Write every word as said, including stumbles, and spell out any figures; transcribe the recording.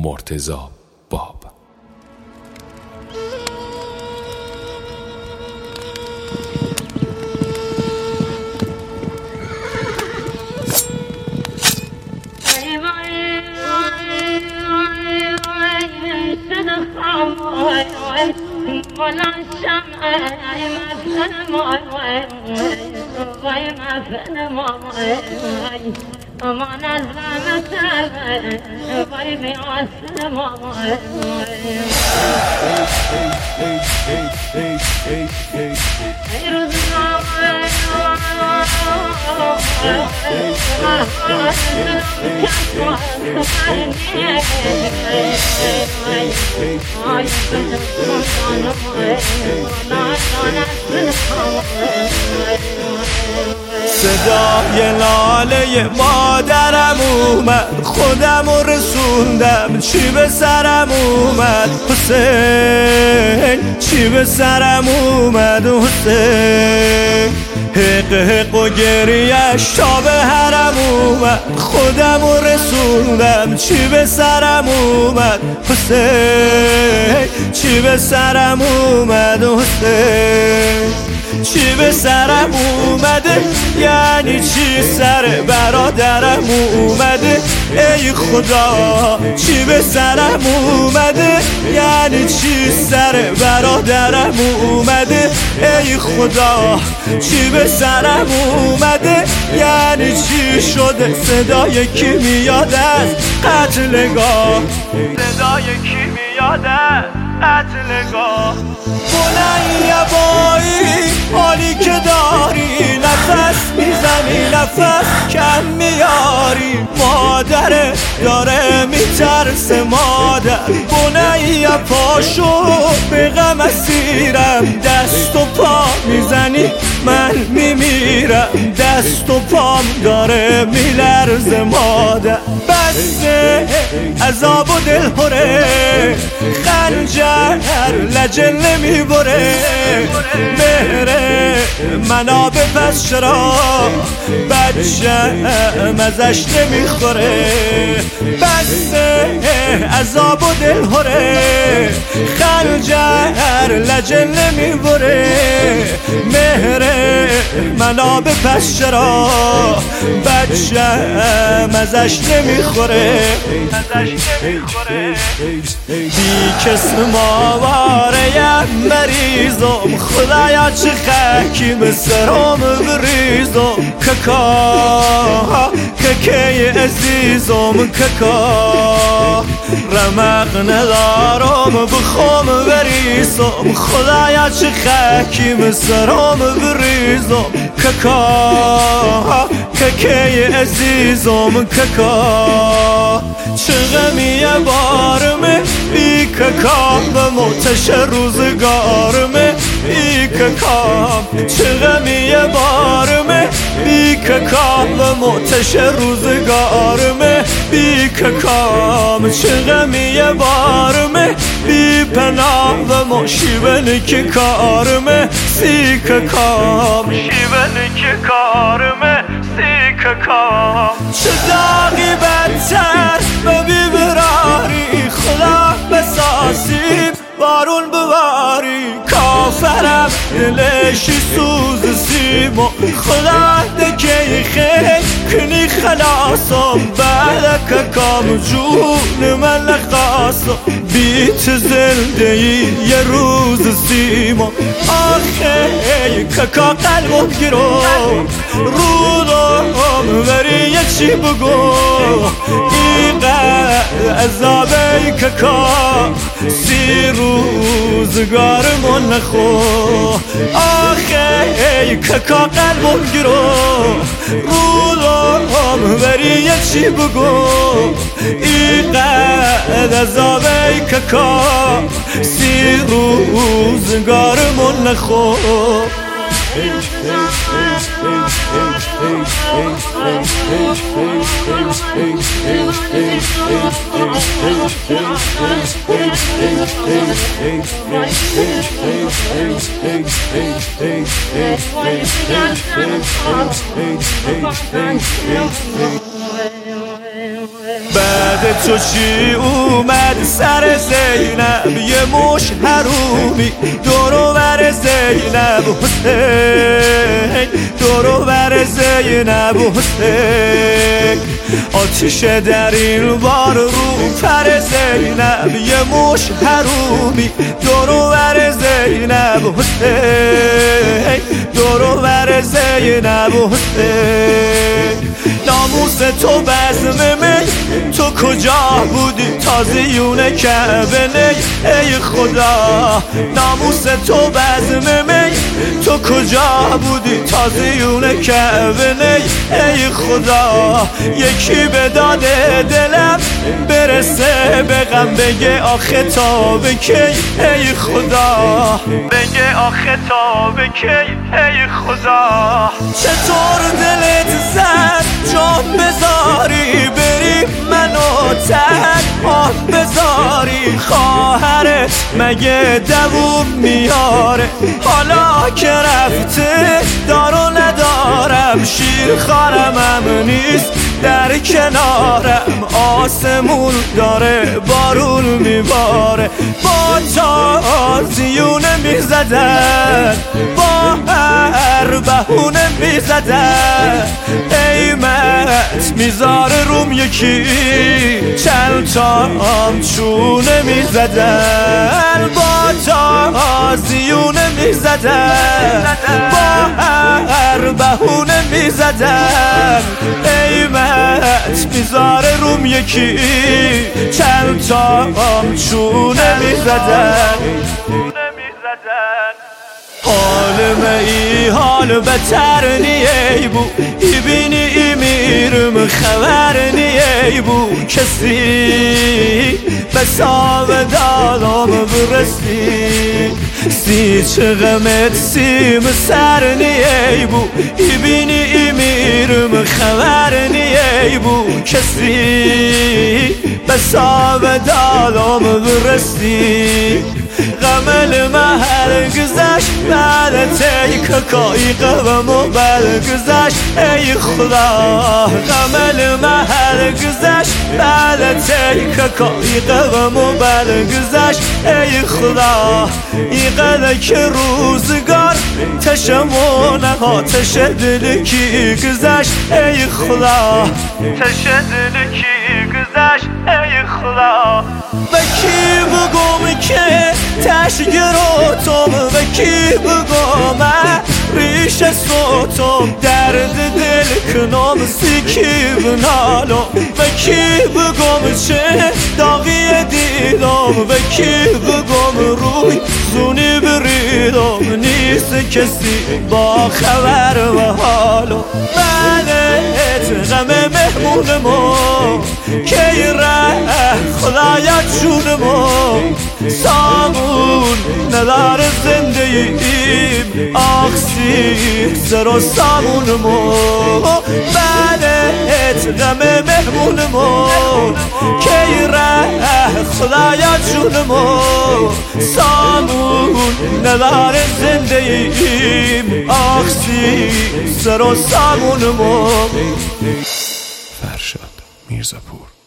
مرتضی باب. أمان الزمت باي بيوصل ماي صدای لاله مادرم اومد، خودم رو رسوندم، چی به سرم اومد حسین، چی به سرم اومد حسین. حق حق و گریه‌اش تا به حرم اومد، خودم رو رسوندم، چی به سرم اومد حسین، چی به سرم اومد حسین. چی به سرم اومده یعنی چی؟ سر برادرم اومده ای خدا. چی به سرم اومده یعنی چی؟ سر برادرم اومده ای خدا. چی به سرم اومده یعنی چی؟ شده صدای کی میاد از قتلگاه؟ صدای کی میاد از قتلگاه؟ بنای بایی حالی که داری، نفس میزنی نفس کم میاری. مادر داره میترسه مادر. بنای پاشو به غم اسیرم، دست و پا میزنی من میمیرم، دست و پام داره میلرزه مادر. بسه عذاب و دلهوره، خنجر لجن نمیبره. مهره منو به پس چرا بچه مزش نمیخوره. بسه عذاب و دلهوره، خنجر لجن نمیبره. مهره منو به پس چرا بچه مزش نمیخوره. بی کس ماواره مریضم، خدایا چه خاکی به سرم بریزم. ککا ککی عزیزم ککا، رمق ندارم بخوام بریزم. خدایا چه خاکی به سرم بریزم. ککا ککی عزیزم ککا، چه غمیه بارمه بی ککا، به موتش روزگارمه بی ککا. چه غمیه بارمه بی ککا، به موتش روزگارمه بی ککا. چه غمیه بارمه بی پناه، و ما شیون که کارمه سی ککا. شیون که کارمه سی ککا. چه داغی بدتر و بیبراری، خدا بسازیم بارون بباری. کافرم دلشی سوز سیما، خدا دکی خیلی کنی خلاصم. بعد ککام جون من نخواستم، بیت زندگی یه روز سیما. آخه ککا قلبم گیرو رودم بری یه چی بگو. اینقدر عذابه ککا، سی روزگارمون نخو. آخه ککا قلبم گیرو رودم بری یه چی بگو. اینقدر عذابه ککا، سی روزگارمون نخو. H بعد تو چی اومد سر زینب یه مش حرومی دورو بر زینب حسین دورو بر زینب حسین آتیش در این بار رو پر زینب یه مش حرومی دورو بر زینب حسین دورو بر زینب حسین ناموس تو بزم می تو کجا بودی تازیون کعبه نی ای خدا ناموس تو بزم می تو کجا بودی تازیون کعبه نی ای خدا یکی به داده دلم برسه به غم بگه آخه تا به کی ای خدا بگه آخه تا به کی ای خدا چطور دلت زد جان بذاری بری منو تنها بذاری خواهرت مگه دووم میاره حالا که رفته دارو ندارم شیر خارمم نیست در کنارم آسمون داره بارون میباره با تازیونه میزدن با هر بهونه میزدن قیمت میذاره روم یکی چند تا همچونه میزدن با تازیونه میزدن با هر بهونه میزدن قیمت میذاره روم یکی چند تا همچونه میزدن حال می حال بتر نیه بو ایبینی ای میرم خبر نیه بو کسی بسا و دادم برسی سی چه غمت سیم سر نیه بو ایبینی ای میرم خبر نیه بو کسی بسا و دادم برسی غمل محل گذشت بعد تی ککایی قوم و بل گذشت ای خدا غمل محل گذشت بعد تی ککایی قوم و بل گذشت ای خدا ای قدر که روزگار تشمونه ها تش دل کی گذشت ای خدا تش دل کی گذشت ای خدا و کی بگم که تشگراتم و کی بگم ریش صوتم درد دل کنم سیکی بنالم و کی بگم چه داغی دیدم و کی بگم روی زونی بریدم نیست کسی با خبر و حالم بعدت غم مهمونمو کی ره خدایت جونمو سامون نداره زنده ایم آخسی سر و سامونمو بعدت غم مهمونمو کی ره خدایت جونمو سامون نداره زنده ایم آخسی سر و سامونمو فرشاد میرزاپور.